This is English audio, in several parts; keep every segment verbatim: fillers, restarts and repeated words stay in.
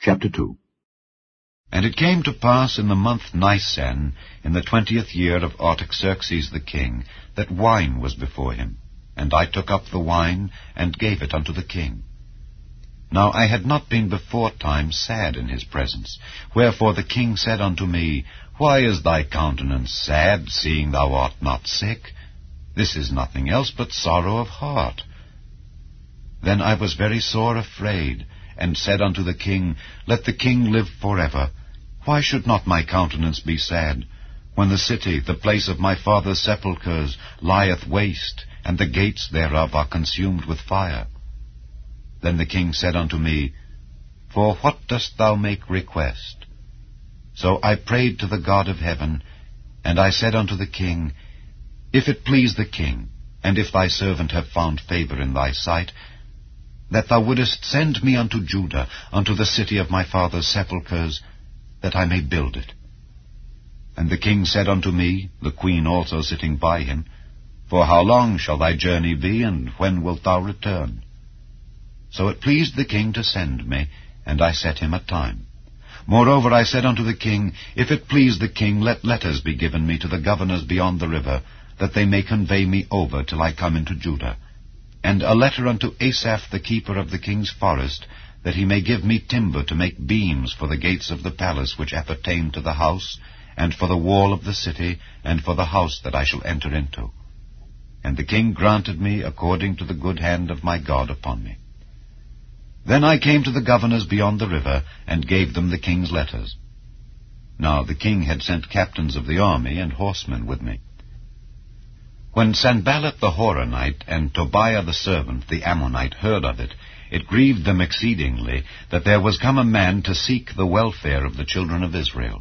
Chapter two. And it came to pass in the month Nisan, in the twentieth year of Artaxerxes the king, that wine was before him. And I took up the wine, and gave it unto the king. Now I had not been beforetime sad in his presence. Wherefore the king said unto me, Why is thy countenance sad, seeing thou art not sick? This is nothing else but sorrow of heart. Then I was very sore afraid, and said unto the king, Let the king live forever. Why should not my countenance be sad, when the city, the place of my father's sepulchres, lieth waste, and the gates thereof are consumed with fire? Then the king said unto me, For what dost thou make request? So I prayed to the God of heaven, and I said unto the king, If it please the king, and if thy servant have found favor in thy sight, that thou wouldest send me unto Judah, unto the city of my father's sepulchres, that I may build it. And the king said unto me, the queen also sitting by him, For how long shall thy journey be, and when wilt thou return? So it pleased the king to send me, and I set him a time. Moreover I said unto the king, If it please the king, let letters be given me to the governors beyond the river, that they may convey me over till I come into Judah. And a letter unto Asaph the keeper of the king's forest, that he may give me timber to make beams for the gates of the palace which appertain to the house, and for the wall of the city, and for the house that I shall enter into. And the king granted me according to the good hand of my God upon me. Then I came to the governors beyond the river, and gave them the king's letters. Now the king had sent captains of the army and horsemen with me. When Sanballat the Horonite and Tobiah the servant, the Ammonite, heard of it, it grieved them exceedingly that there was come a man to seek the welfare of the children of Israel.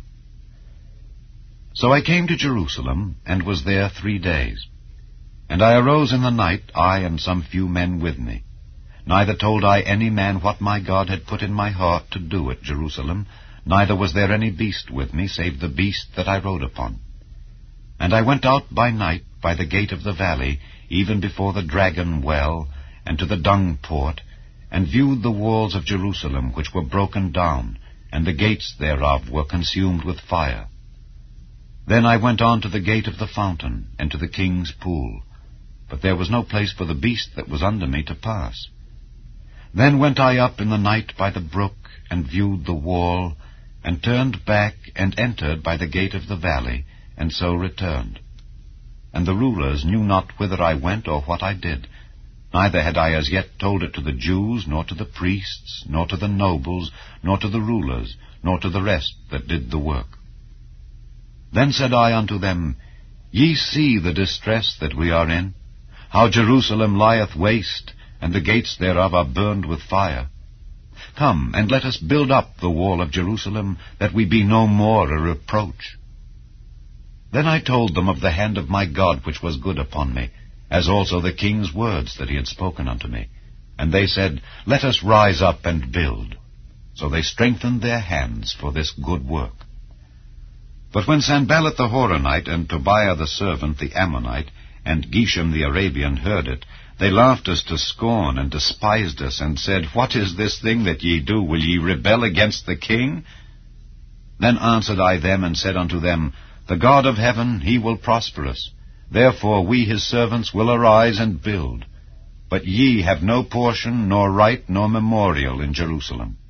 So I came to Jerusalem, and was there three days. And I arose in the night, I and some few men with me. Neither told I any man what my God had put in my heart to do at Jerusalem, neither was there any beast with me, save the beast that I rode upon. And I went out by night by the gate of the valley, even before the dragon well, and to the dung port, and viewed the walls of Jerusalem, which were broken down, and the gates thereof were consumed with fire. Then I went on to the gate of the fountain, and to the king's pool, but there was no place for the beast that was under me to pass. Then went I up in the night by the brook, and viewed the wall, and turned back, and entered by the gate of the valley, and so returned. And the rulers knew not whither I went or what I did, neither had I as yet told it to the Jews, nor to the priests, nor to the nobles, nor to the rulers, nor to the rest that did the work. Then said I unto them, Ye see the distress that we are in, how Jerusalem lieth waste, and the gates thereof are burned with fire. Come, and let us build up the wall of Jerusalem, that we be no more a reproach. Then I told them of the hand of my God which was good upon me, as also the king's words that he had spoken unto me. And they said, Let us rise up and build. So they strengthened their hands for this good work. But when Sanballat the Horonite, and Tobiah the servant, the Ammonite, and Geshem the Arabian heard it, they laughed us to scorn, and despised us, and said, What is this thing that ye do? Will ye rebel against the king? Then answered I them, and said unto them, The God of heaven, he will prosper us. Therefore we his servants will arise and build. But ye have no portion, nor right, nor memorial in Jerusalem.